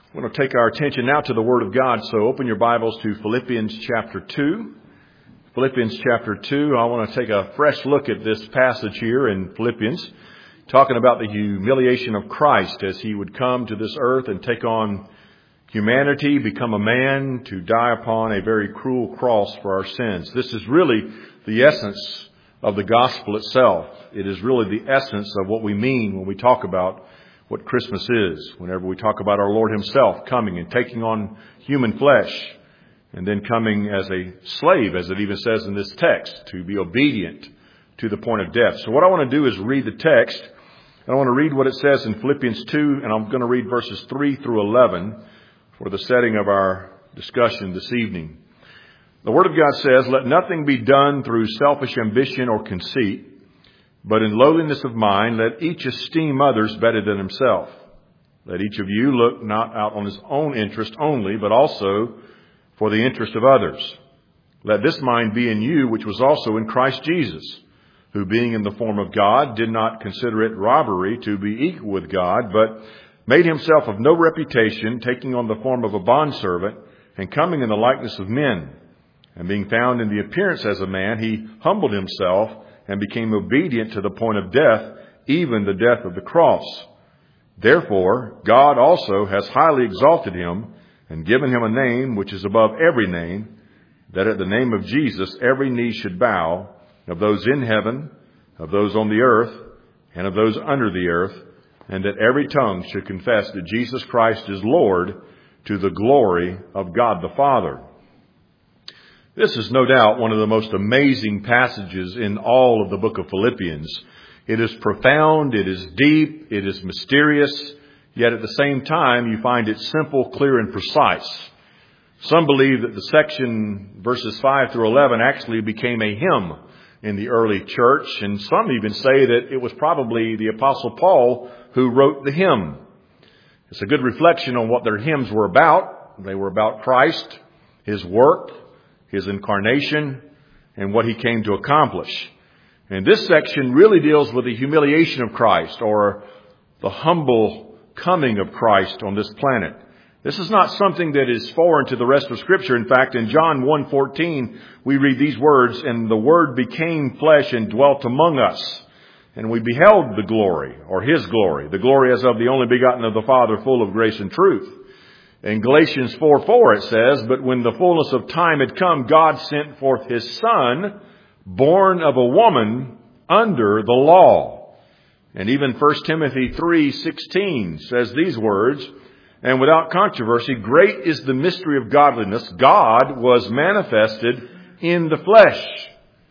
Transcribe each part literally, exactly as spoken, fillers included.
I want to take our attention now to the Word of God, so open your Bibles to Philippians chapter two. Philippians chapter two, I want to take a fresh look at this passage here in Philippians, talking about the humiliation of Christ as He would come to this earth and take on humanity, become a man, to die upon a very cruel cross for our sins. This is really the essence of the gospel itself. It is really the essence of what we mean when we talk about what Christmas is, whenever we talk about our Lord Himself coming and taking on human flesh and then coming as a slave, as it even says in this text, to be obedient to the point of death. So what I want to do is read the text. I want to read what it says in Philippians two, and I'm going to read verses three through eleven for the setting of our discussion this evening. The Word of God says, "Let nothing be done through selfish ambition or conceit, but in lowliness of mind, let each esteem others better than himself. Let each of you look not out on his own interest only, but also for the interest of others. Let this mind be in you, which was also in Christ Jesus, who being in the form of God, did not consider it robbery to be equal with God, but made himself of no reputation, taking on the form of a bondservant, and coming in the likeness of men. And being found in the appearance as a man, he humbled himself and became obedient to the point of death, even the death of the cross. Therefore, God also has highly exalted him and given him a name which is above every name, that at the name of Jesus every knee should bow, of those in heaven, of those on the earth, and of those under the earth, and that every tongue should confess that Jesus Christ is Lord, to the glory of God the Father." This is no doubt one of the most amazing passages in all of the book of Philippians. It is profound, it is deep, it is mysterious, yet at the same time you find it simple, clear, and precise. Some believe that the section verses five through eleven actually became a hymn in the early church, and some even say that it was probably the Apostle Paul who wrote the hymn. It's a good reflection on what their hymns were about. They were about Christ, His work, His incarnation, and what He came to accomplish. And this section really deals with the humiliation of Christ, or the humble coming of Christ on this planet. This is not something that is foreign to the rest of Scripture. In fact, in John one fourteen, we read these words, "And the Word became flesh and dwelt among us. And we beheld the glory," or His glory, "the glory as of the only begotten of the Father, full of grace and truth." In Galatians four four it says, "But when the fullness of time had come, God sent forth His Son, born of a woman, under the law." And even First Timothy three sixteen says these words, "And without controversy, great is the mystery of godliness. God was manifested in the flesh."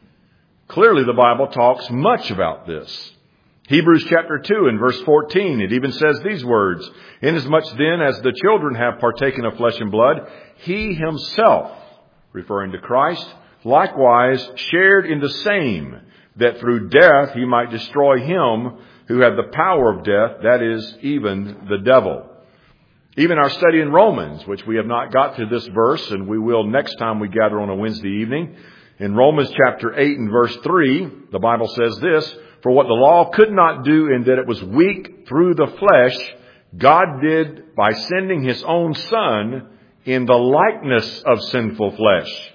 Clearly the Bible talks much about this. Hebrews chapter two and verse fourteen, it even says these words, "Inasmuch then as the children have partaken of flesh and blood, He Himself," referring to Christ, "likewise shared in the same, that through death He might destroy him who had the power of death, that is, even the devil." Even our study in Romans, which we have not got to this verse, and we will next time we gather on a Wednesday evening. In Romans chapter eight and verse three, the Bible says this, "For what the law could not do in that it was weak through the flesh, God did by sending His own Son in the likeness of sinful flesh."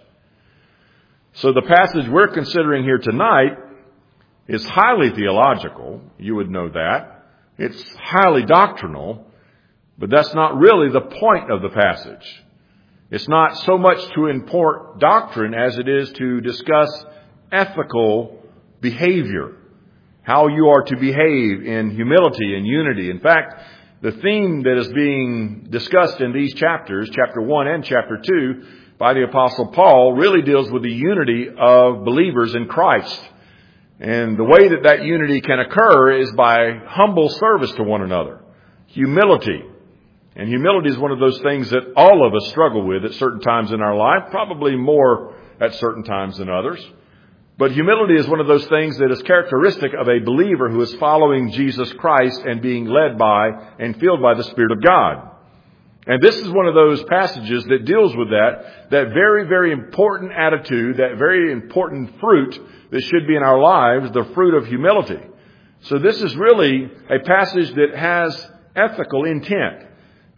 So the passage we're considering here tonight is highly theological. You would know that. It's highly doctrinal, but that's not really the point of the passage. It's not so much to import doctrine as it is to discuss ethical behavior, how you are to behave in humility and unity. In fact, the theme that is being discussed in these chapters, chapter one and chapter two, by the Apostle Paul, really deals with the unity of believers in Christ. And the way that that unity can occur is by humble service to one another, humility. And humility is one of those things that all of us struggle with at certain times in our life, probably more at certain times than others. But humility is one of those things that is characteristic of a believer who is following Jesus Christ and being led by and filled by the Spirit of God. And this is one of those passages that deals with that, that very, very important attitude, that very important fruit that should be in our lives, the fruit of humility. So this is really a passage that has ethical intent.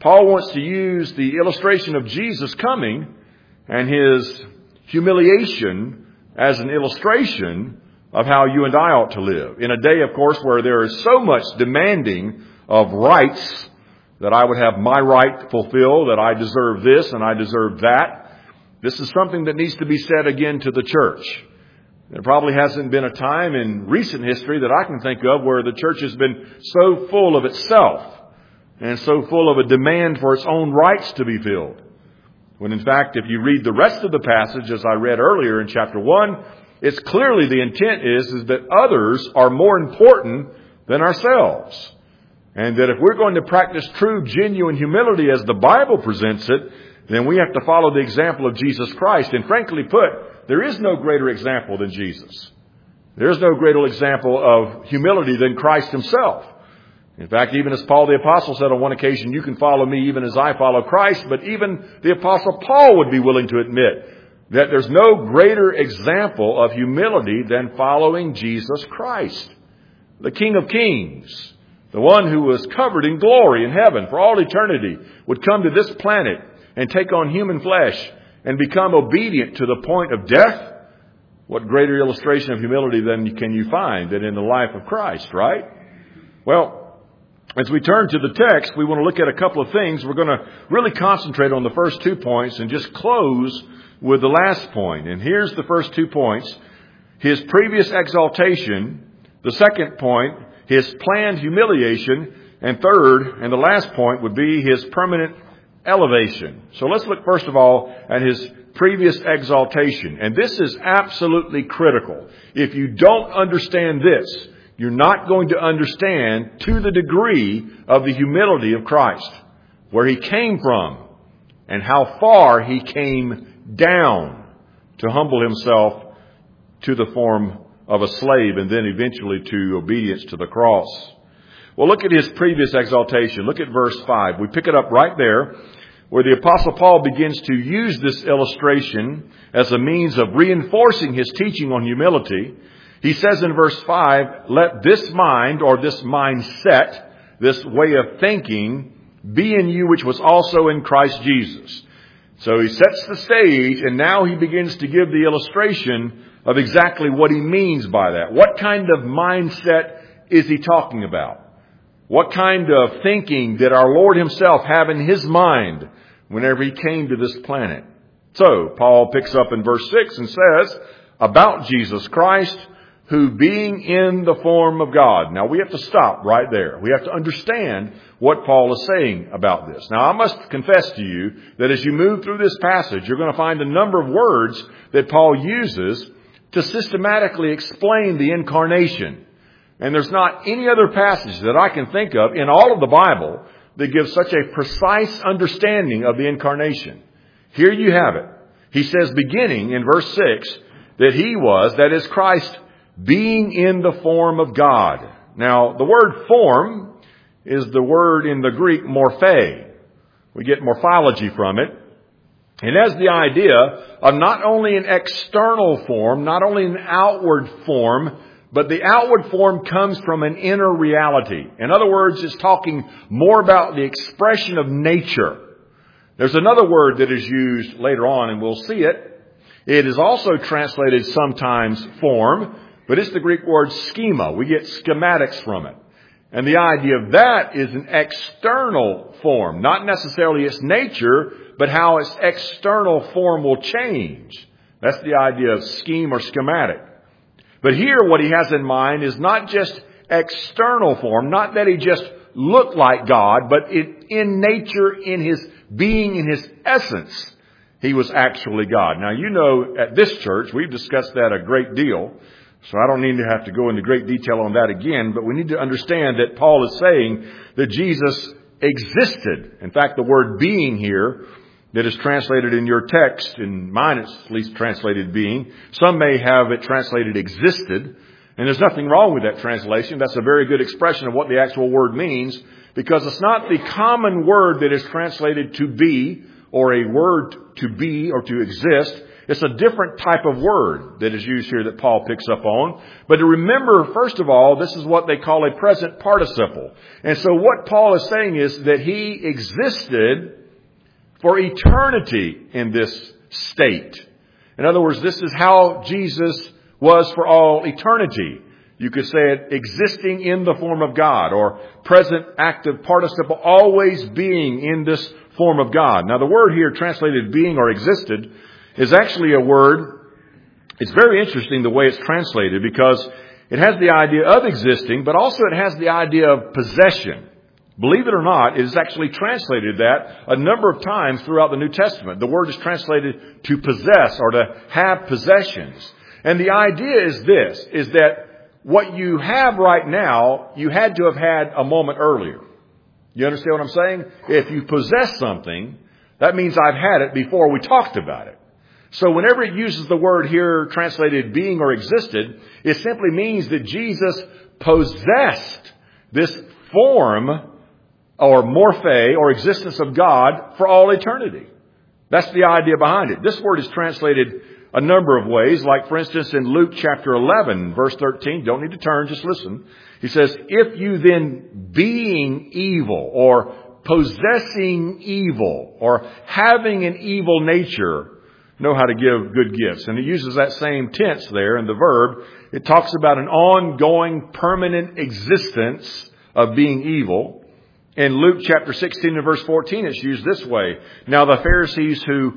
Paul wants to use the illustration of Jesus coming and his humiliation as an illustration of how you and I ought to live. In a day, of course, where there is so much demanding of rights, that I would have my right fulfilled, that I deserve this and I deserve that. This is something that needs to be said again to the church. There probably hasn't been a time in recent history that I can think of where the church has been so full of itself and so full of a demand for its own rights to be filled. When in fact, if you read the rest of the passage, as I read earlier in chapter one, it's clearly the intent is, is that others are more important than ourselves. And that if we're going to practice true, genuine humility as the Bible presents it, then we have to follow the example of Jesus Christ. And frankly put, there is no greater example than Jesus. There is no greater example of humility than Christ himself. In fact, even as Paul the Apostle said on one occasion, you can follow me even as I follow Christ. But even the Apostle Paul would be willing to admit that there's no greater example of humility than following Jesus Christ, the King of Kings, the one who was covered in glory in heaven for all eternity, would come to this planet and take on human flesh and become obedient to the point of death. What greater illustration of humility then can you find than in the life of Christ, right? Well, as we turn to the text, we want to look at a couple of things. We're going to really concentrate on the first two points and just close with the last point. And here's the first two points. His previous exaltation. The second point, his planned humiliation. And third, and the last point, would be his permanent elevation. So let's look first of all at his previous exaltation. And this is absolutely critical. If you don't understand this, you're not going to understand to the degree of the humility of Christ, where he came from and how far he came down to humble himself to the form of a slave and then eventually to obedience to the cross. Well, look at his previous exaltation. Look at verse five. We pick it up right there where the Apostle Paul begins to use this illustration as a means of reinforcing his teaching on humility. He says in verse five, let this mind or this mindset, this way of thinking, be in you which was also in Christ Jesus. So he sets the stage and now he begins to give the illustration of exactly what he means by that. What kind of mindset is he talking about? What kind of thinking did our Lord himself have in his mind whenever he came to this planet? So Paul picks up in verse six and says, about Jesus Christ, who being in the form of God. Now we have to stop right there. We have to understand what Paul is saying about this. Now I must confess to you that as you move through this passage, you're going to find a number of words that Paul uses to systematically explain the incarnation. And there's not any other passage that I can think of in all of the Bible that gives such a precise understanding of the incarnation. Here you have it. He says beginning in verse six that he was, that is Christ, being in the form of God. Now, the word form is the word in the Greek morphe. We get morphology from it. It has the idea of not only an external form, not only an outward form, but the outward form comes from an inner reality. In other words, it's talking more about the expression of nature. There's another word that is used later on, and we'll see it. It is also translated sometimes form, but it's the Greek word schema. We get schematics from it. And the idea of that is an external form, not necessarily its nature, but how its external form will change. That's the idea of scheme or schematic. But here what he has in mind is not just external form, not that he just looked like God, but it, in nature, in his being, in his essence, he was actually God. Now, you know, at this church, we've discussed that a great deal. So I don't need to have to go into great detail on that again, but we need to understand that Paul is saying that Jesus existed. In fact, the word being here that is translated in your text, in mine it's at least translated being. Some may have it translated existed, and there's nothing wrong with that translation. That's a very good expression of what the actual word means, because it's not the common word that is translated to be, or a word to be or to exist. It's a different type of word that is used here that Paul picks up on. But to remember, first of all, this is what they call a present participle. And so what Paul is saying is that he existed for eternity in this state. In other words, this is how Jesus was for all eternity. You could say it existing in the form of God, or present active participle, always being in this form of God. Now the word here translated being or existed is actually a word, it's very interesting the way it's translated, because it has the idea of existing, but also it has the idea of possession. Believe it or not, it is actually translated that a number of times throughout the New Testament. The word is translated to possess or to have possessions. And the idea is this, is that what you have right now, you had to have had a moment earlier. You understand what I'm saying? If you possess something, that means I've had it before we talked about it. So whenever it uses the word here translated being or existed, it simply means that Jesus possessed this form or morphe or existence of God for all eternity. That's the idea behind it. This word is translated a number of ways, like for instance in Luke chapter eleven, verse thirteen. Don't need to turn, just listen. He says, if you then being evil or possessing evil or having an evil nature know how to give good gifts. And it uses that same tense there in the verb. It talks about an ongoing permanent existence of being evil. In Luke chapter sixteen and verse fourteen, it's used this way. Now the Pharisees who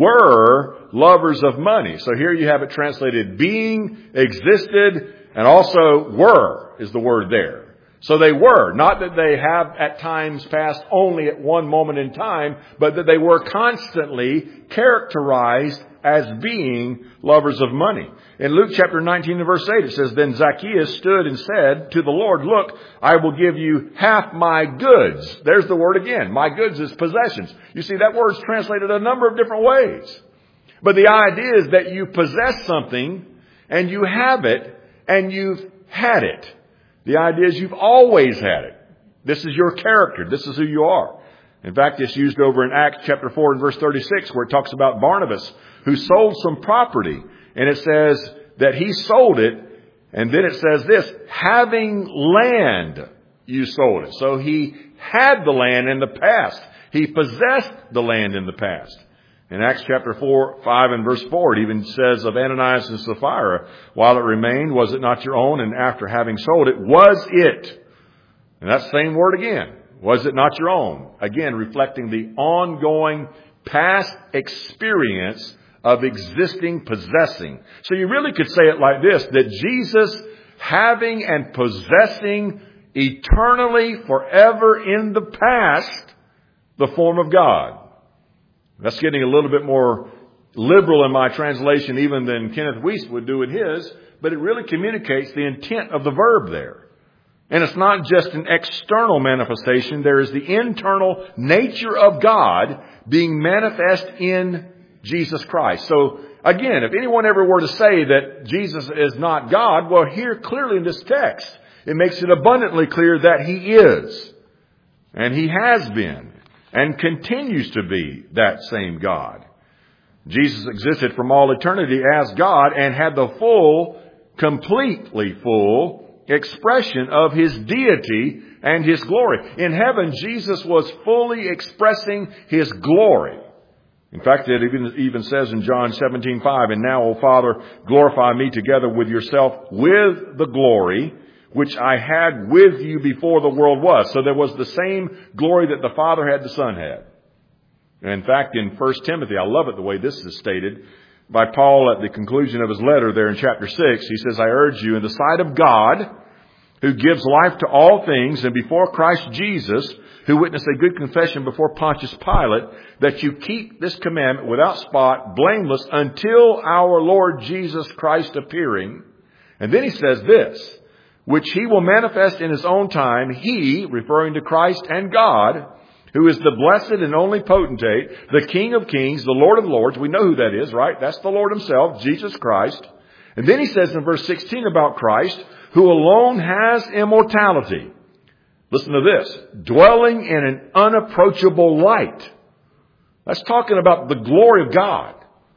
were lovers of money. So here you have it translated being, existed, and also were is the word there. So they were. Not that they have at times passed only at one moment in time, but that they were constantly characterized as being lovers of money. In Luke chapter nineteen and verse eight, it says, then Zacchaeus stood and said to the Lord, look, I will give you half my goods. There's the word again. My goods is possessions. You see, that word's translated a number of different ways. But the idea is that you possess something and you have it and you've had it. The idea is you've always had it. This is your character. This is who you are. In fact, it's used over in Acts chapter four and verse thirty-six, where it talks about Barnabas, who sold some property. And it says that he sold it. And then it says this, having land, you sold it. So he had the land in the past. He possessed the land in the past. In Acts chapter four, five and verse four, it even says of Ananias and Sapphira, while it remained, was it not your own? And after having sold it, was it? And that same word again. Was it not your own? Again, reflecting the ongoing past experience of existing, possessing. So you really could say it like this, that Jesus having and possessing eternally, forever in the past, the form of God. That's getting a little bit more liberal in my translation even than Kenneth Wuest would do in his, but it really communicates the intent of the verb there. And it's not just an external manifestation. There is the internal nature of God being manifest in Jesus Christ. So again, if anyone ever were to say that Jesus is not God, well, here clearly in this text, it makes it abundantly clear that He is. And He has been and continues to be that same God. Jesus existed from all eternity as God and had the full, completely full expression of His deity and His glory. In heaven, Jesus was fully expressing His glory. In fact, it even, even says in John seventeen five, and now, O Father, glorify me together with yourself with the glory which I had with you before the world was. So there was the same glory that the Father had, the Son had. And in fact, in First Timothy, I love it the way this is stated by Paul at the conclusion of his letter there in chapter six. He says, I urge you in the sight of God, who gives life to all things, and before Christ Jesus, who witnessed a good confession before Pontius Pilate, that you keep this commandment without spot, blameless, until our Lord Jesus Christ appearing. And then he says this, which He will manifest in His own time, He, referring to Christ and God, who is the blessed and only potentate, the King of kings, the Lord of lords. We know who that is, right? That's the Lord Himself, Jesus Christ. And then he says in verse sixteen about Christ, who alone has immortality. Listen to this. Dwelling in an unapproachable light. That's talking about the glory of God.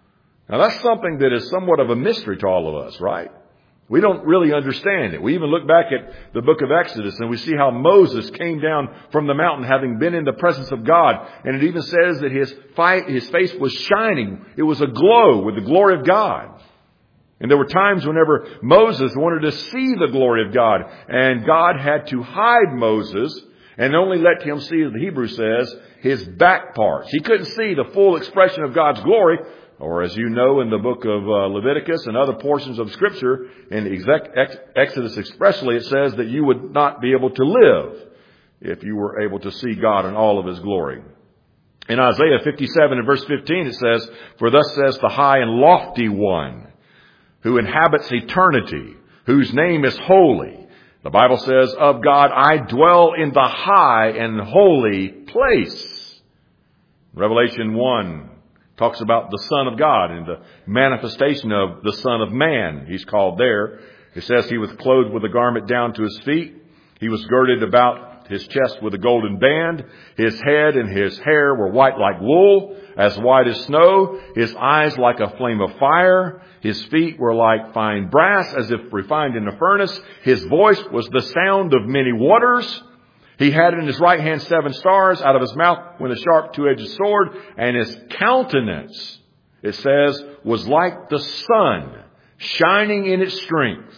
Now that's something that is somewhat of a mystery to all of us, right? We don't really understand it. We even look back at the book of Exodus and we see how Moses came down from the mountain having been in the presence of God. And it even says that his, fi- his face was shining. It was aglow with the glory of God. And there were times whenever Moses wanted to see the glory of God, and God had to hide Moses and only let him see, as the Hebrew says, his back parts. He couldn't see the full expression of God's glory, or as you know in the book of uh, Leviticus and other portions of Scripture, in exec- ex- Exodus expressly, it says that you would not be able to live if you were able to see God in all of His glory. In Isaiah fifty-seven and verse fifteen it says, "For thus says the high and lofty one, who inhabits eternity, whose name is holy." The Bible says, "Of God I dwell in the high and holy place." Revelation one talks about the Son of God and the manifestation of the Son of Man, He's called there. It says He was clothed with a garment down to His feet. He was girded about His chest with a golden band. His head and His hair were white like wool, as white as snow. His eyes like a flame of fire. His feet were like fine brass, as if refined in a furnace. His voice was the sound of many waters. He had in His right hand seven stars. Out of His mouth went a sharp two-edged sword. And His countenance, it says, was like the sun, shining in its strength.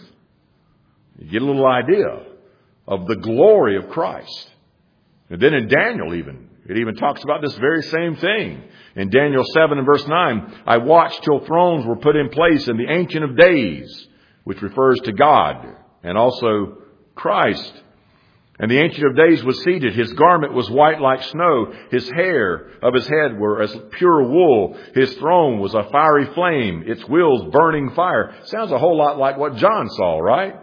You get a little idea of the glory of Christ. And then in Daniel even, it even talks about this very same thing. In Daniel seven and verse nine, "I watched till thrones were put in place in the Ancient of Days," which refers to God and also Christ. "And the Ancient of Days was seated. His garment was white like snow. His hair of his head were as pure wool. His throne was a fiery flame, its wheels burning fire." Sounds a whole lot like what John saw, right?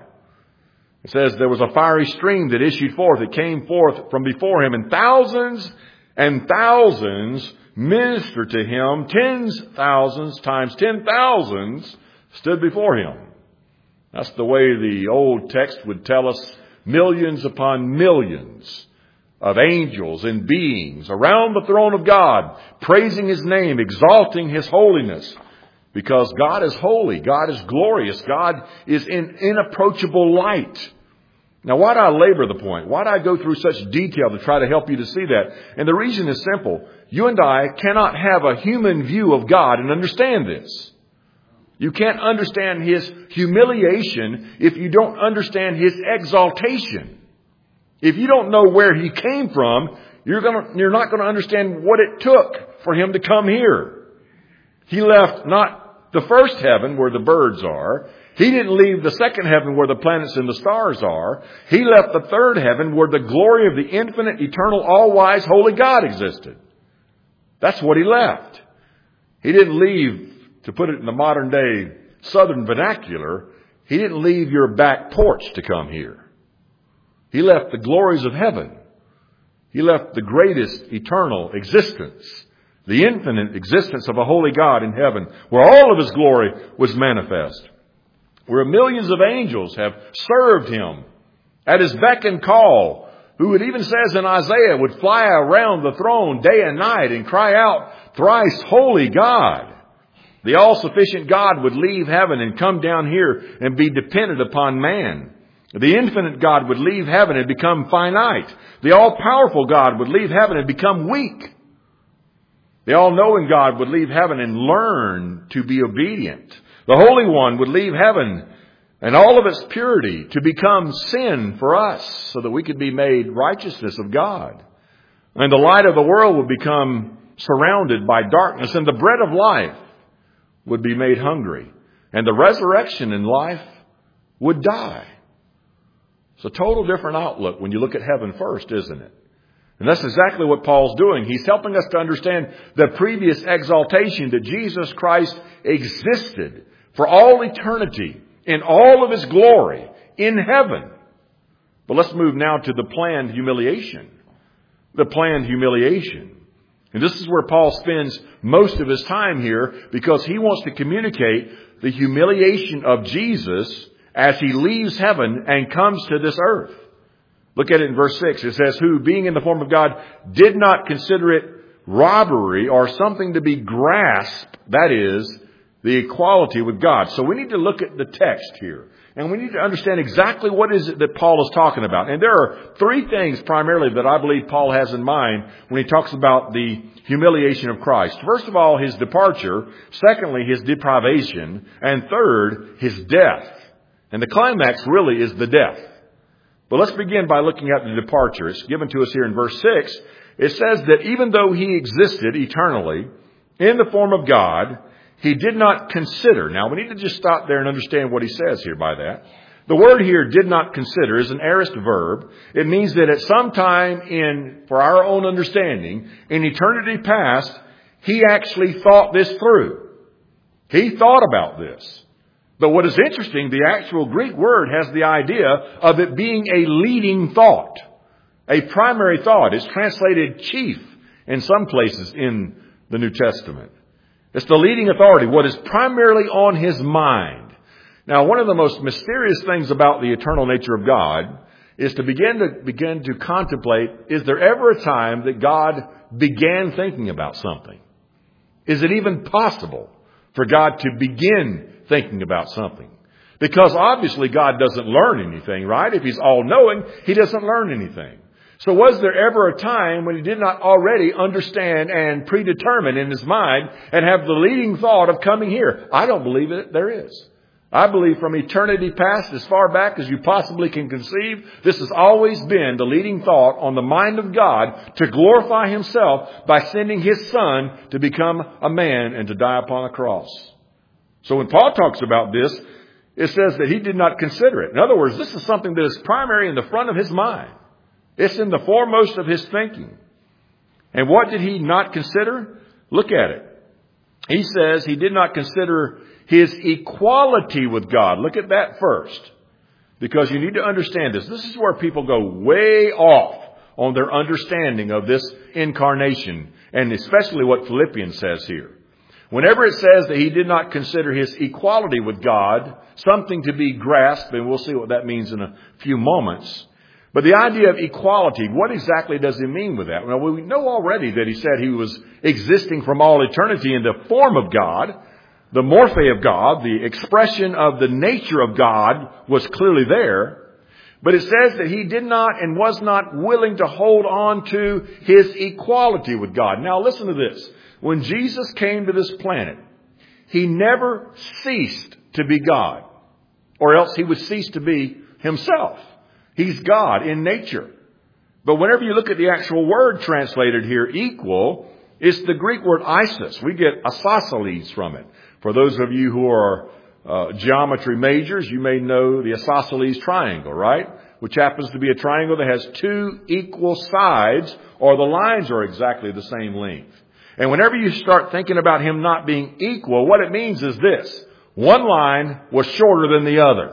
It says there was a fiery stream that issued forth. It came forth from before Him, and thousands and thousands ministered to Him. Tens thousands times ten thousands stood before Him. That's the way the old text would tell us. Millions upon millions of angels and beings around the throne of God, praising His name, exalting His holiness. Because God is holy. God is glorious. God is in inapproachable light. Now, why do I labor the point? Why do I go through such detail to try to help you to see that? And the reason is simple. You and I cannot have a human view of God and understand this. You can't understand His humiliation if you don't understand His exaltation. If you don't know where He came from, you're gonna, you're not going to understand what it took for Him to come here. He left not the first heaven where the birds are. He didn't leave the second heaven where the planets and the stars are. He left the third heaven where the glory of the infinite, eternal, all-wise, holy God existed. That's what He left. He didn't leave, to put it in the modern day southern vernacular, He didn't leave your back porch to come here. He left the glories of heaven. He left the greatest eternal existence, the infinite existence of a holy God in heaven, where all of His glory was manifest, where millions of angels have served Him at His beck and call, who it even says in Isaiah would fly around the throne day and night and cry out, "Thrice holy God." The all-sufficient God would leave heaven and come down here and be dependent upon man. The infinite God would leave heaven and become finite. The all-powerful God would leave heaven and become weak. The all-knowing God would leave heaven and learn to be obedient. The Holy One would leave heaven and all of its purity to become sin for us so that we could be made righteousness of God. And the light of the world would become surrounded by darkness, and the bread of life would be made hungry, and the resurrection in life would die. It's a total different outlook when you look at heaven first, isn't it? And that's exactly what Paul's doing. He's helping us to understand the previous exaltation that Jesus Christ existed for all eternity in all of His glory in heaven. But let's move now to the planned humiliation. The planned humiliation. And this is where Paul spends most of his time here, because he wants to communicate the humiliation of Jesus as He leaves heaven and comes to this earth. Look at it in verse six. It says, "Who, being in the form of God, did not consider it robbery or something to be grasped," that is, The equality with God. So we need to look at the text here. And we need to understand exactly what is it that Paul is talking about. And there are three things primarily that I believe Paul has in mind when he talks about the humiliation of Christ. First of all, his departure. Secondly, his deprivation. And third, his death. And the climax really is the death. But let's begin by looking at the departure. It's given to us here in verse six. It says that even though he existed eternally in the form of God, he did not consider. Now, we need to just stop there and understand what he says here by that. The word here, did not consider, is an aorist verb. It means that at some time in, for our own understanding, in eternity past, he actually thought this through. He thought about this. But what is interesting, the actual Greek word has the idea of it being a leading thought, a primary thought. It's translated chief in some places in the New Testament. It's the leading authority, what is primarily on his mind. Now, one of the most mysterious things about the eternal nature of God is to begin to begin to contemplate, is there ever a time that God began thinking about something? Is it even possible for God to begin thinking about something? Because obviously God doesn't learn anything, right? If he's all-knowing, he doesn't learn anything. So was there ever a time when he did not already understand and predetermine in his mind and have the leading thought of coming here? I don't believe it. There is. I believe from eternity past, as far back as you possibly can conceive, this has always been the leading thought on the mind of God to glorify himself by sending his Son to become a man and to die upon a cross. So when Paul talks about this, it says that he did not consider it. In other words, this is something that is primary in the front of his mind. It's in the foremost of his thinking. And what did he not consider? Look at it. He says he did not consider his equality with God. Look at that first. Because you need to understand this. This is where people go way off on their understanding of this incarnation. And especially what Philippians says here. Whenever it says that he did not consider his equality with God something to be grasped, and we'll see what that means in a few moments. But the idea of equality, what exactly does he mean with that? Well, we know already that he said he was existing from all eternity in the form of God. The morphe of God, the expression of the nature of God, was clearly there. But it says that he did not and was not willing to hold on to his equality with God. Now listen to this. When Jesus came to this planet, he never ceased to be God, or else he would cease to be himself. He's God in nature. But whenever you look at the actual word translated here, equal, it's the Greek word isis. We get isosceles from it. For those of you who are uh, geometry majors, you may know the isosceles triangle, right? Which happens to be a triangle that has two equal sides, or the lines are exactly the same length. And whenever you start thinking about him not being equal, what it means is this. One line was shorter than the other.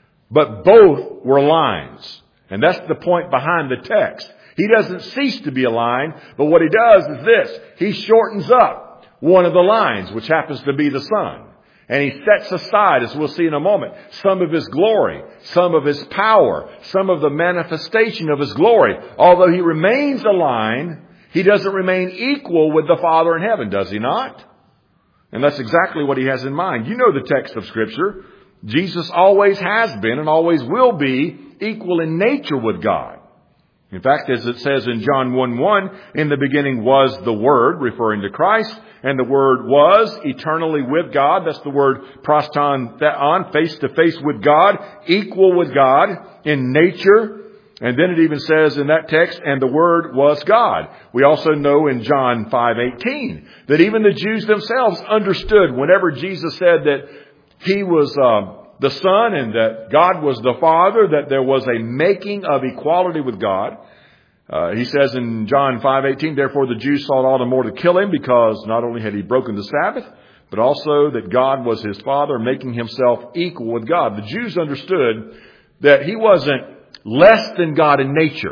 But both were lines. And that's the point behind the text. He doesn't cease to be a line, but what he does is this. He shortens up one of the lines, which happens to be the Son. And he sets aside, as we'll see in a moment, some of his glory, some of his power, some of the manifestation of his glory. Although he remains a line, he doesn't remain equal with the Father in heaven, does he not? And that's exactly what he has in mind. You know the text of Scripture. Jesus always has been and always will be equal in nature with God. In fact, as it says in John one one, in the beginning was the Word, referring to Christ, and the Word was eternally with God. That's the word proston theon, face to face with God, equal with God in nature. And then it even says in that text, and the Word was God. We also know in John five eighteen that even the Jews themselves understood whenever Jesus said that he was uh, the Son and that God was the Father, that there was a making of equality with God. Uh, he says in John five eighteen, therefore the Jews sought all the more to kill him because not only had he broken the Sabbath, but also that God was his Father, making himself equal with God. The Jews understood that he wasn't less than God in nature.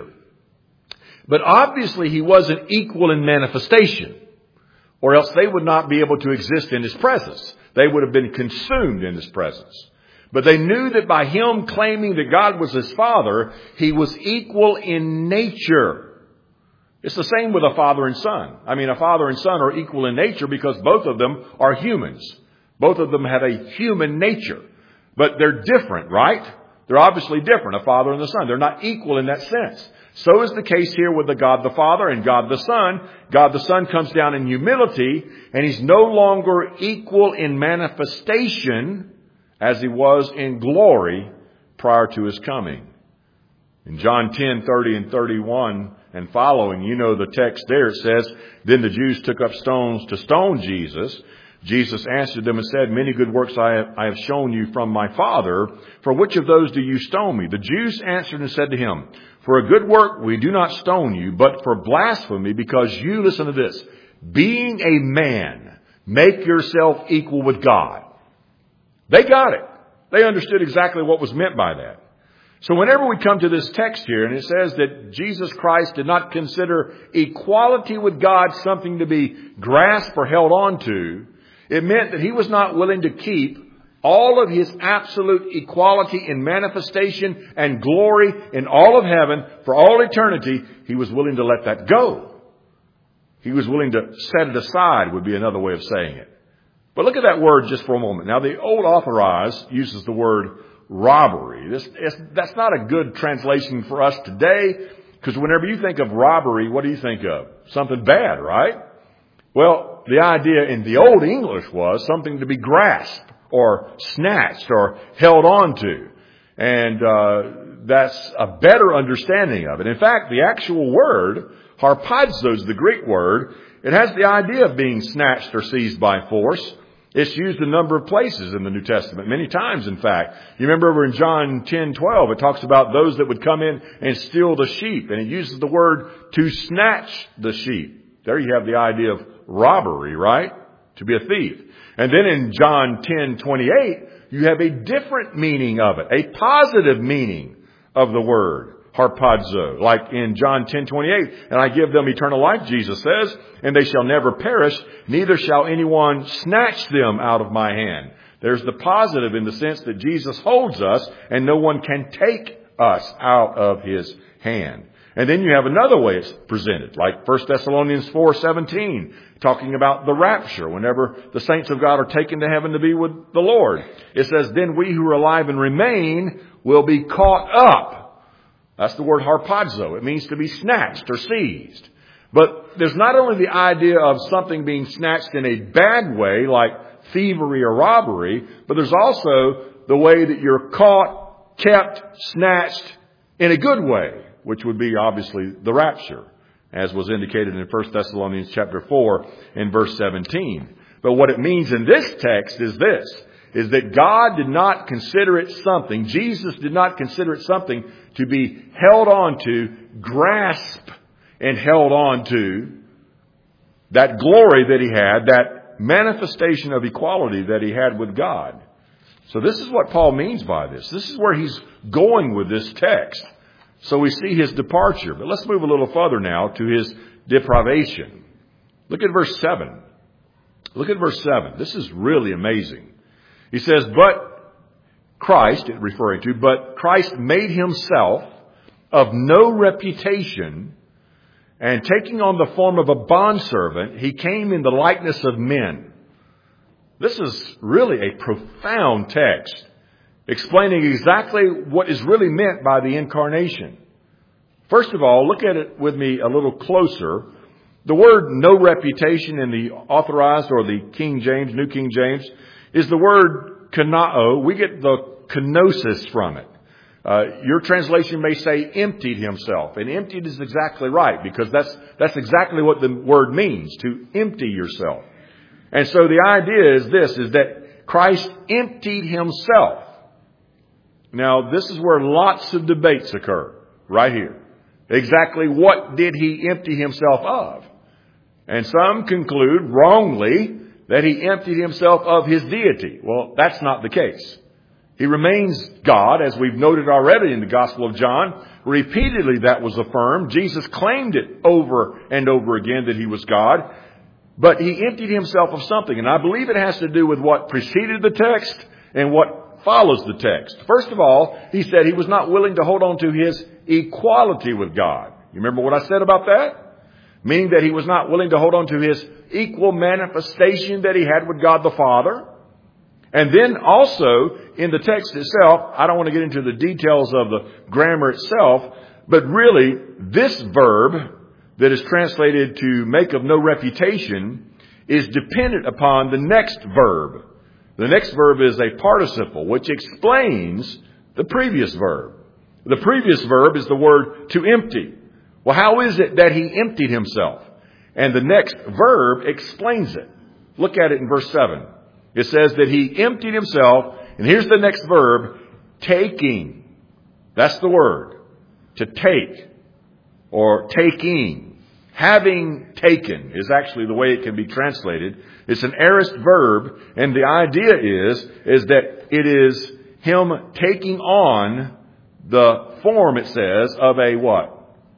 But obviously he wasn't equal in manifestation, or else they would not be able to exist in his presence. They would have been consumed in his presence. But they knew that by him claiming that God was his Father, he was equal in nature. It's the same with a father and son. I mean, a father and son are equal in nature because both of them are humans. Both of them have a human nature, but they're different, right? They're obviously different, a Father and the Son. They're not equal in that sense. So is the case here with the God the Father and God the Son. God the Son comes down in humility, and He's no longer equal in manifestation as He was in glory prior to His coming. In John ten, thirty and thirty-one and following, you know the text there, it says, "Then the Jews took up stones to stone Jesus. Jesus answered them and said, 'Many good works I have, I have shown you from my Father. For which of those do you stone me?' The Jews answered and said to Him, 'For a good work we do not stone you, but for blasphemy, because you,'" listen to this, "'being a man, make yourself equal with God.'" They got it. They understood exactly what was meant by that. So whenever we come to this text here, and it says that Jesus Christ did not consider equality with God something to be grasped or held on to, it meant that He was not willing to keep all of His absolute equality in manifestation and glory in all of heaven for all eternity. He was willing to let that go. He was willing to set it aside, would be another way of saying it. But look at that word just for a moment. Now, the Old Authorized uses the word robbery. This, that's not a good translation for us today, because whenever you think of robbery, what do you think of? Something bad, right? Well, the idea in the Old English was something to be grasped or snatched or held on to. And uh, that's a better understanding of it. In fact, the actual word, harpazo, is the Greek word. It has the idea of being snatched or seized by force. It's used a number of places in the New Testament, many times, in fact. You remember over in John ten twelve, it talks about those that would come in and steal the sheep. And it uses the word to snatch the sheep. There you have the idea of robbery, right? To be a thief. And then in John ten twenty-eight, you have a different meaning of it, a positive meaning of the word harpazo. Like in John ten twenty-eight, "And I give them eternal life," Jesus says, "and they shall never perish, neither shall anyone snatch them out of my hand." There's the positive in the sense that Jesus holds us and no one can take us out of His hand. And then you have another way it's presented, like First Thessalonians four seventeen, talking about the rapture, whenever the saints of God are taken to heaven to be with the Lord. It says, "Then we who are alive and remain will be caught up." That's the word harpazo. It means to be snatched or seized. But there's not only the idea of something being snatched in a bad way, like thievery or robbery, but there's also the way that you're caught, kept, snatched in a good way, which would be obviously the rapture, as was indicated in First Thessalonians chapter four and verse seventeen. But what it means in this text is this, is that God did not consider it something, Jesus did not consider it something to be held on to, grasped and held on to, that glory that He had, that manifestation of equality that He had with God. So this is what Paul means by this. This is where he's going with this text. So we see His departure. But let's move a little further now to His deprivation. Look at verse seven. Look at verse seven. This is really amazing. He says, "But Christ," referring to, "but Christ made Himself of no reputation, and taking on the form of a bondservant, He came in the likeness of men." This is really a profound text, explaining exactly what is really meant by the incarnation. First of all, look at it with me a little closer. The word "no reputation" in the Authorized or the King James, New King James, is the word kanao. We get the kenosis from it. Uh, your translation may say "emptied Himself." And emptied is exactly right, because that's, that's exactly what the word means, to empty yourself. And so the idea is this, is that Christ emptied Himself. Now, this is where lots of debates occur, right here. Exactly what did He empty Himself of? And some conclude wrongly that He emptied Himself of His deity. Well, that's not the case. He remains God, as we've noted already in the Gospel of John. Repeatedly that was affirmed. Jesus claimed it over and over again that He was God. But He emptied Himself of something. And I believe it has to do with what preceded the text and what follows the text. First of all, He said He was not willing to hold on to His equality with God. You remember what I said about that? Meaning that He was not willing to hold on to His equal manifestation that He had with God the Father. And then also in the text itself, I don't want to get into the details of the grammar itself, but really this verb that is translated to make of no reputation is dependent upon the next verb. The next verb is a participle, which explains the previous verb. The previous verb is the word to empty. Well, how is it that he emptied himself? And the next verb explains it. Look at it in verse seven. It says that he emptied himself, and here's the next verb, taking. That's the word. To take, or taking. Having taken is actually the way it can be translated. It's an aorist verb, and the idea is, is that it is him taking on the form, it says, of a what?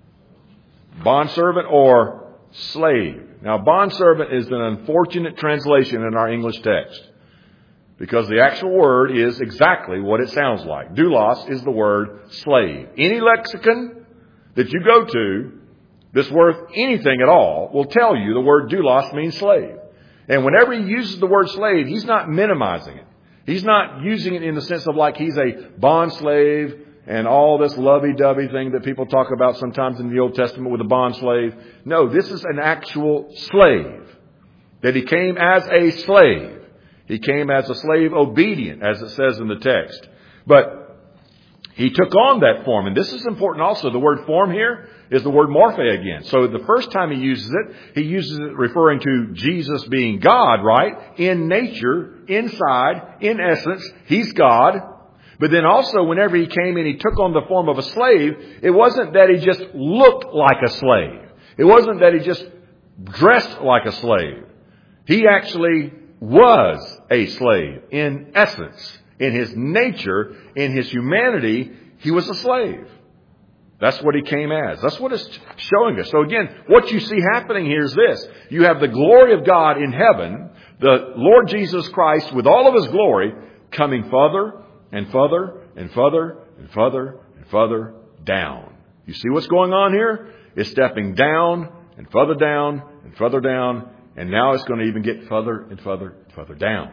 Bondservant or slave. Now, bondservant is an unfortunate translation in our English text, because the actual word is exactly what it sounds like. Doulos is the word slave. Any lexicon that you go to that's worth anything at all will tell you the word doulos means slave. And whenever he uses the word slave, he's not minimizing it. He's not using it in the sense of like he's a bond slave and all this lovey-dovey thing that people talk about sometimes in the Old Testament with a bond slave. No, this is an actual slave. That he came as a slave. He came as a slave obedient, as it says in the text. But he took on that form. And this is important also. The word form here is the word morphe again. So the first time he uses it, he uses it referring to Jesus being God, right? In nature, inside, in essence, he's God. But then also whenever he came and he took on the form of a slave, it wasn't that he just looked like a slave. It wasn't that he just dressed like a slave. He actually was a slave. In essence, in his nature, in his humanity, he was a slave. That's what he came as. That's what it's showing us. So again, what you see happening here is this. You have the glory of God in heaven, the Lord Jesus Christ with all of his glory coming further and further and further and further and further down. You see what's going on here? It's stepping down and further down and further down. And now it's going to even get further and further and further down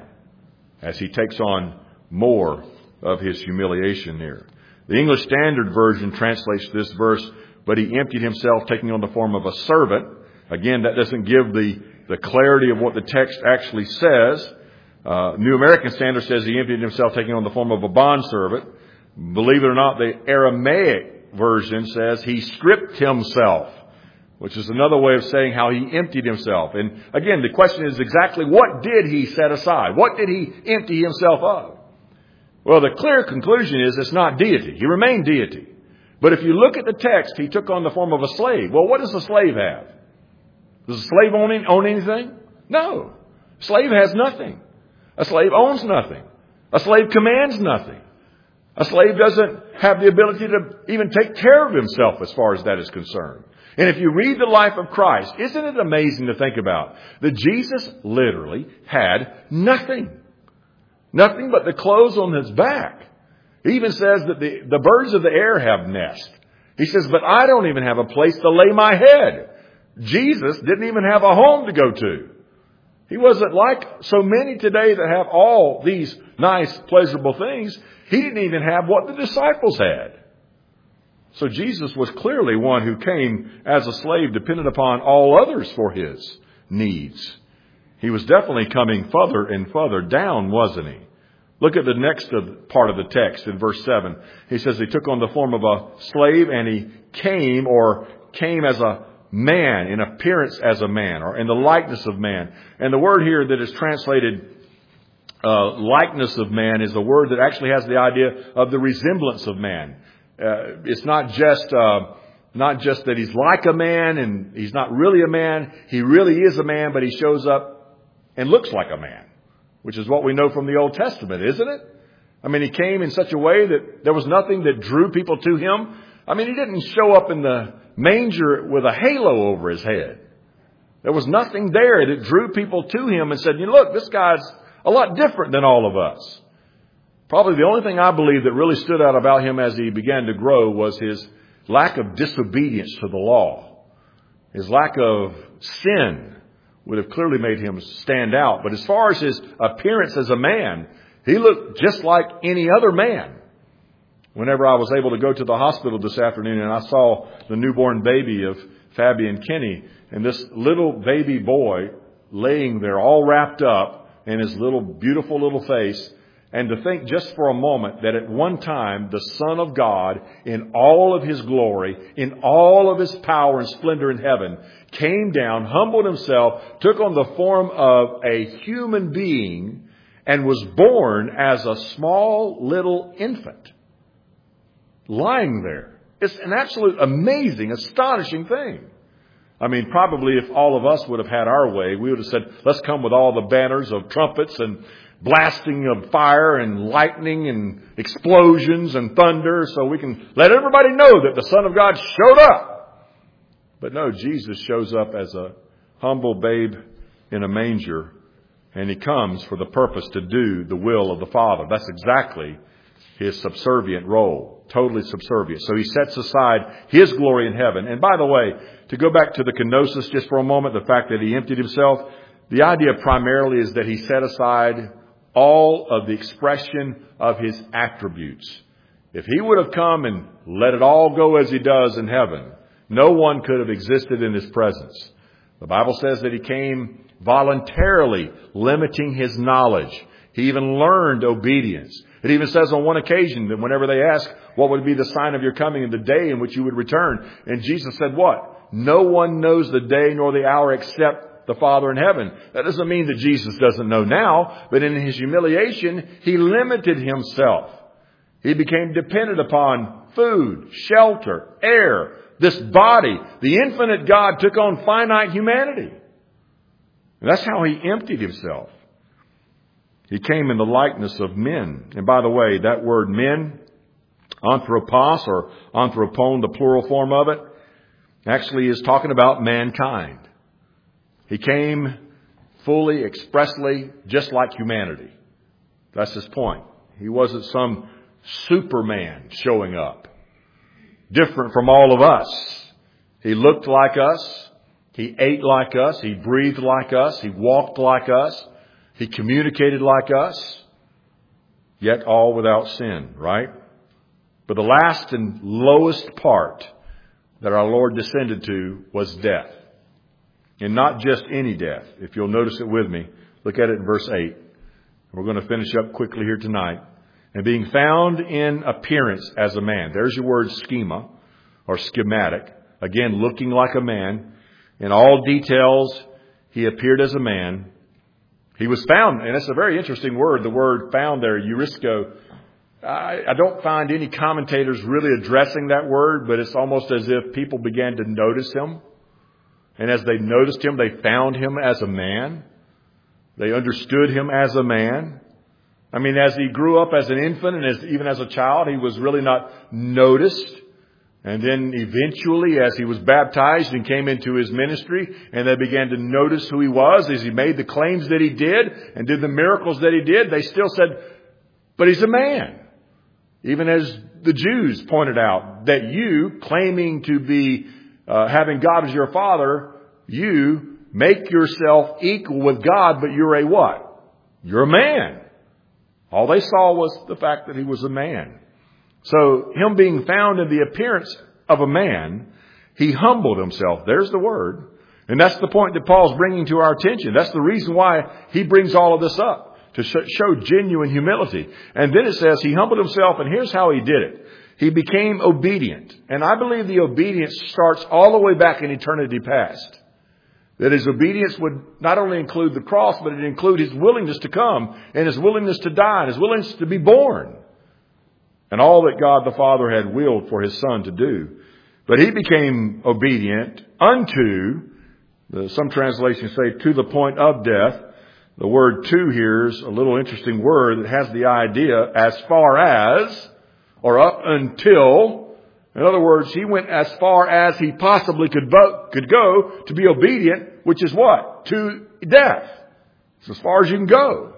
as he takes on more of his humiliation here. The English Standard Version translates this verse, but he emptied himself, taking on the form of a servant. Again, that doesn't give the, the clarity of what the text actually says. Uh, New American Standard says he emptied himself, taking on the form of a bondservant. Believe it or not, the Aramaic version says he stripped himself, which is another way of saying how he emptied himself. And again, the question is exactly what did he set aside? What did he empty himself of? Well, the clear conclusion is it's not deity. He remained deity. But if you look at the text, he took on the form of a slave. Well, what does a slave have? Does a slave own, own anything? No. A slave has nothing. A slave owns nothing. A slave commands nothing. A slave doesn't have the ability to even take care of himself as far as that is concerned. And if you read the life of Christ, isn't it amazing to think about that Jesus literally had nothing? Nothing but the clothes on his back. He even says that the, the birds of the air have nests. He says, but I don't even have a place to lay my head. Jesus didn't even have a home to go to. He wasn't like so many today that have all these nice, pleasurable things. He didn't even have what the disciples had. So Jesus was clearly one who came as a slave, dependent upon all others for his needs. He was definitely coming further and further down, wasn't he? Look at the next part of the text in verse seven. He says he took on the form of a slave and he came or came as a man, in appearance as a man, or in the likeness of man. And the word here that is translated uh, likeness of man is a word that actually has the idea of the resemblance of man. Uh, it's not just uh, not just that he's like a man and he's not really a man. He really is a man, but he shows up and looks like a man, which is what we know from the Old Testament, isn't it? I mean, he came in such a way that there was nothing that drew people to him. I mean, he didn't show up in the manger with a halo over his head. There was nothing there that drew people to him and said, you know, look, this guy's a lot different than all of us. Probably the only thing I believe that really stood out about him as he began to grow was his lack of disobedience to the law. His lack of sin would have clearly made him stand out. But as far as his appearance as a man, He looked just like any other man. Whenever I was able to go to the hospital this afternoon and I saw the newborn baby of Fabian Kenny, and this little baby boy laying there all wrapped up in his little beautiful little face, and to think just for a moment that at one time the Son of God, in all of His glory, in all of His power and splendor in heaven, came down, humbled Himself, took on the form of a human being, and was born as a small little infant, lying there. It's an absolute amazing, astonishing thing. I mean, probably if all of us would have had our way, we would have said, let's come with all the banners of trumpets and blasting of fire and lightning and explosions and thunder so we can let everybody know that the Son of God showed up. But no, Jesus shows up as a humble babe in a manger, and He comes for the purpose to do the will of the Father. That's exactly His subservient role, totally subservient. So He sets aside His glory in heaven. And by the way, to go back to the kenosis just for a moment, the fact that He emptied Himself, the idea primarily is that He set aside all of the expression of His attributes. If He would have come and let it all go as He does in heaven, no one could have existed in His presence. The Bible says that He came voluntarily limiting His knowledge. He even learned obedience. It even says on one occasion that whenever they asked, what would be the sign of your coming and the day in which you would return? And Jesus said what? No one knows the day nor the hour except the Father in heaven. That doesn't mean that Jesus doesn't know now, but in His humiliation, He limited Himself. He became dependent upon food, shelter, air, this body. The infinite God took on finite humanity. And that's how He emptied Himself. He came in the likeness of men. And by the way, that word men, anthropos or anthropon, the plural form of it, actually is talking about mankind. He came fully, expressly, just like humanity. That's His point. He wasn't some Superman showing up, different from all of us. He looked like us. He ate like us. He breathed like us. He walked like us. He communicated like us, yet all without sin, right? But the last and lowest part that our Lord descended to was death. And not just any death. If you'll notice it with me, look at it in verse eight. We're going to finish up quickly here tonight. And being found in appearance as a man. There's your word schema or schematic. Again, looking like a man. In all details, He appeared as a man. He was found, and it's a very interesting word, the word found there, eurisco. I, I don't find any commentators really addressing that word, but it's almost as if people began to notice Him. And as they noticed Him, they found Him as a man. They understood Him as a man. I mean, as He grew up as an infant and as, even as a child, He was really not noticed. And then eventually, as He was baptized and came into His ministry, and they began to notice who He was as He made the claims that He did and did the miracles that He did, they still said, but He's a man. Even as the Jews pointed out, that you, claiming to be uh, having God as your Father, you make yourself equal with God, but you're a what? You're a man. All they saw was the fact that He was a man. So Him being found in the appearance of a man, He humbled Himself. There's the word. And that's the point that Paul's bringing to our attention. That's the reason why he brings all of this up, to show genuine humility. And then it says He humbled Himself, and here's how He did it. He became obedient. And I believe the obedience starts all the way back in eternity past. That His obedience would not only include the cross, but it include His willingness to come and His willingness to die and His willingness to be born. And all that God the Father had willed for His Son to do. But He became obedient unto, some translations say, to the point of death. The word to here is a little interesting word that has the idea as far as, or up until. In other words, He went as far as He possibly could, vo- could go to be obedient, which is what? To death. It's as far as you can go.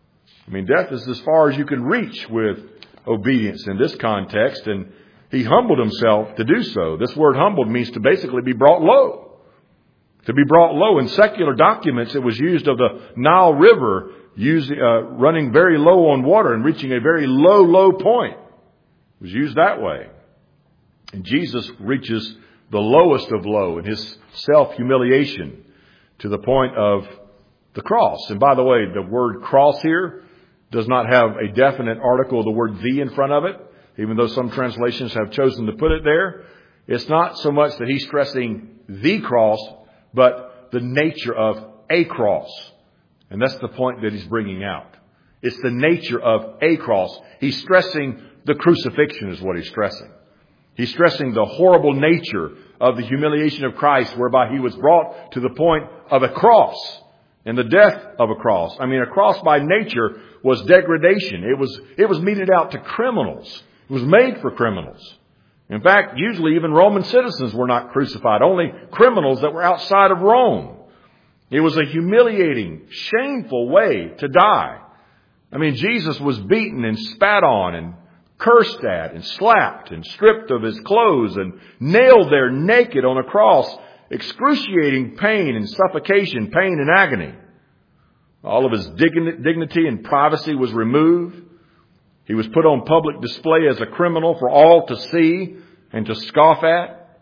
I mean, death is as far as you can reach with obedience in this context, and He humbled Himself to do so. This word humbled means to basically be brought low. To be brought low. In secular documents, it was used of the Nile River using, uh, running very low on water and reaching a very low, low point. It was used that way. And Jesus reaches the lowest of low in his self-humiliation to the point of the cross. And by the way, the word cross here does not have a definite article, the word the in front of it, even though some translations have chosen to put it there. It's not so much that he's stressing the cross, but the nature of a cross. And that's the point that he's bringing out. It's the nature of a cross. He's stressing the crucifixion is what he's stressing. He's stressing the horrible nature of the humiliation of Christ, whereby he was brought to the point of a cross and the death of a cross. I mean, a cross by nature was degradation. It was, it was meted out to criminals. It was made for criminals. In fact, usually even Roman citizens were not crucified, only criminals that were outside of Rome. It was a humiliating, shameful way to die. I mean, Jesus was beaten and spat on and cursed at and slapped and stripped of his clothes and nailed there naked on a cross, excruciating pain and suffocation, pain and agony. All of his dignity and privacy was removed. He was put on public display as a criminal for all to see and to scoff at.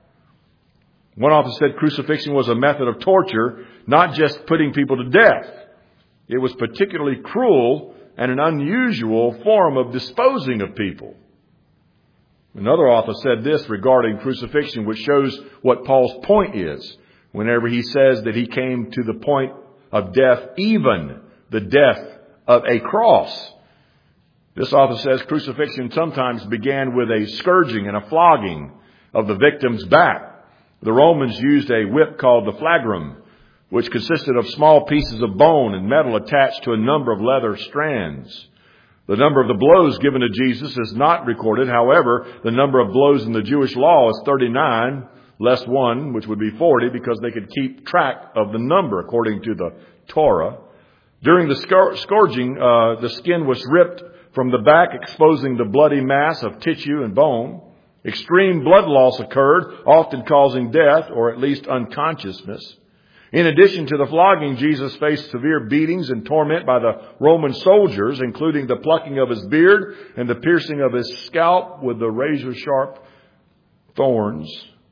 One author said crucifixion was a method of torture, not just putting people to death. It was particularly cruel and an unusual form of disposing of people. Another author said this regarding crucifixion, which shows what Paul's point is whenever he says that he came to the point of death, even the death of a cross. This author says crucifixion sometimes began with a scourging and a flogging of the victim's back. The Romans used a whip called the flagrum, which consisted of small pieces of bone and metal attached to a number of leather strands. The number of the blows given to Jesus is not recorded. However, the number of blows in the Jewish law is thirty-nine, less one, which would be forty, because they could keep track of the number according to the Torah. During the scour- scourging, uh, the skin was ripped from the back, exposing the bloody mass of tissue and bone. Extreme blood loss occurred, often causing death or at least unconsciousness. In addition to the flogging, Jesus faced severe beatings and torment by the Roman soldiers, including the plucking of his beard and the piercing of his scalp with the razor-sharp thorns.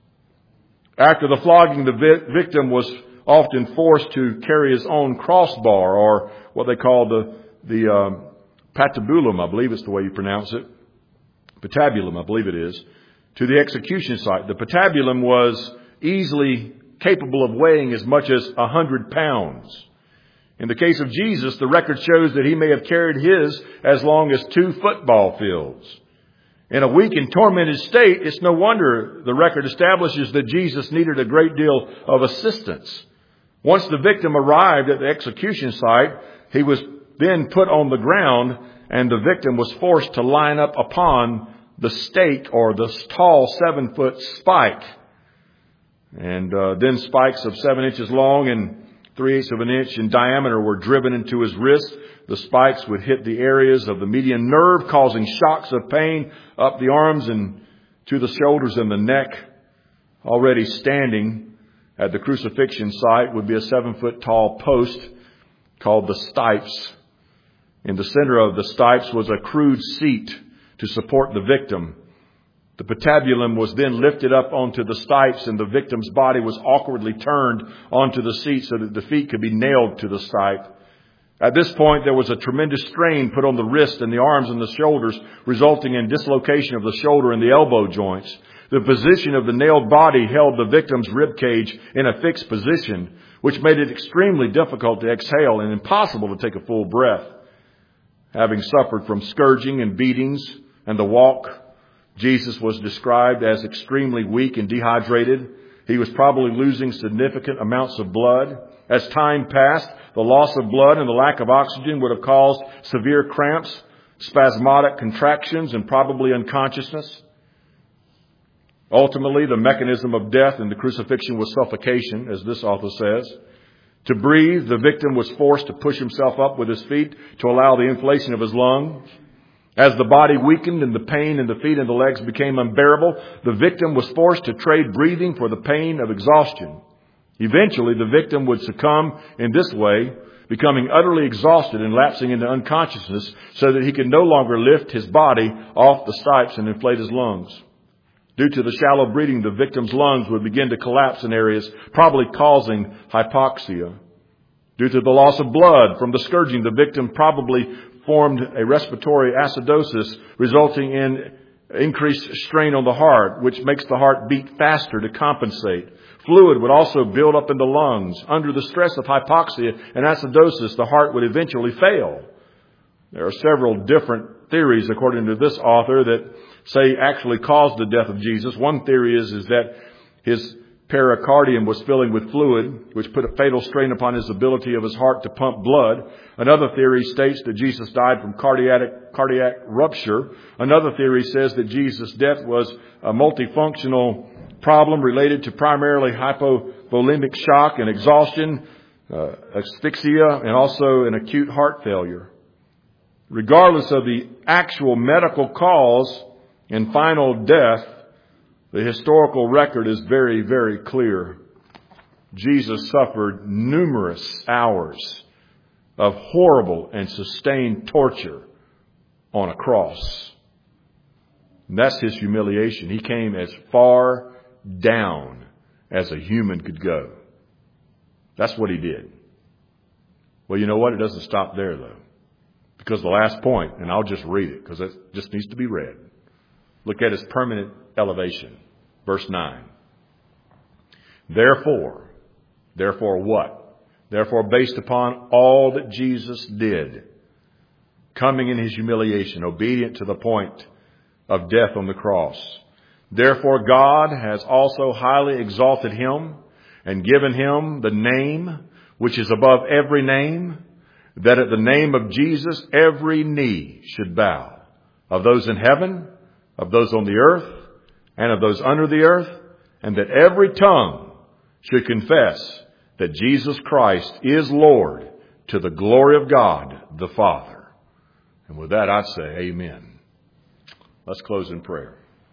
After the flogging, the vi- victim was often forced to carry his own crossbar, or what they call the, the um, patibulum, I believe it's the way you pronounce it. Patabulum, I believe it is, to the execution site. The patabulum was easily capable of weighing as much as a hundred pounds. In the case of Jesus, the record shows that he may have carried his as long as two football fields. In a weak and tormented state, it's no wonder the record establishes that Jesus needed a great deal of assistance. Once the victim arrived at the execution site, he was then put on the ground, and the victim was forced to line up upon the stake or the tall seven-foot spike. And uh, then spikes of seven inches long and three-eighths of an inch in diameter were driven into his wrist. The spikes would hit the areas of the median nerve, causing shocks of pain up the arms and to the shoulders and the neck. Already standing at the crucifixion site would be a seven-foot tall post called the stipes. In the center of the stipes was a crude seat to support the victim. The patabulum was then lifted up onto the stipes, and the victim's body was awkwardly turned onto the seat so that the feet could be nailed to the stipe. At this point, there was a tremendous strain put on the wrist and the arms and the shoulders, resulting in dislocation of the shoulder and the elbow joints. The position of the nailed body held the victim's rib cage in a fixed position, which made it extremely difficult to exhale and impossible to take a full breath. Having suffered from scourging and beatings and the walk, Jesus was described as extremely weak and dehydrated. He was probably losing significant amounts of blood. As time passed, the loss of blood and the lack of oxygen would have caused severe cramps, spasmodic contractions, and probably unconsciousness. Ultimately, the mechanism of death in the crucifixion was suffocation, as this author says. To breathe, the victim was forced to push himself up with his feet to allow the inflation of his lungs. As the body weakened and the pain in the feet and the legs became unbearable, the victim was forced to trade breathing for the pain of exhaustion. Eventually, the victim would succumb in this way. becoming utterly exhausted and lapsing into unconsciousness so that he could no longer lift his body off the stipes and inflate his lungs. Due to the shallow breathing, the victim's lungs would begin to collapse in areas, probably causing hypoxia. Due to the loss of blood from the scourging, the victim probably formed a respiratory acidosis, resulting in increased strain on the heart, which makes the heart beat faster to compensate. Fluid would also build up in the lungs. Under the stress of hypoxia and acidosis, the heart would eventually fail. There are several different theories, according to this author, that say actually caused the death of Jesus. One theory is, is that his pericardium was filling with fluid, which put a fatal strain upon his ability of his heart to pump blood. Another theory states that Jesus died from cardiac, cardiac rupture. Another theory says that Jesus' death was a multifunctional problem related to primarily hypovolemic shock and exhaustion, uh, asphyxia, and also an acute heart failure. Regardless of the actual medical cause and final death, the historical record is very, very clear. Jesus suffered numerous hours of horrible and sustained torture on a cross. And that's his humiliation. He came as far down as a human could go. That's what he did. Well, you know what? It doesn't stop there, though. Because the last point, and I'll just read it because it just needs to be read. Look at his permanent elevation. Verse nine. Therefore, therefore what? Therefore, based upon all that Jesus did, coming in his humiliation, obedient to the point of death on the cross. Therefore, God has also highly exalted him and given him the name which is above every name, that at the name of Jesus every knee should bow, of those in heaven, of those on the earth, and of those under the earth, and that every tongue should confess that Jesus Christ is Lord, to the glory of God the Father. And with that, I say amen. Let's close in prayer.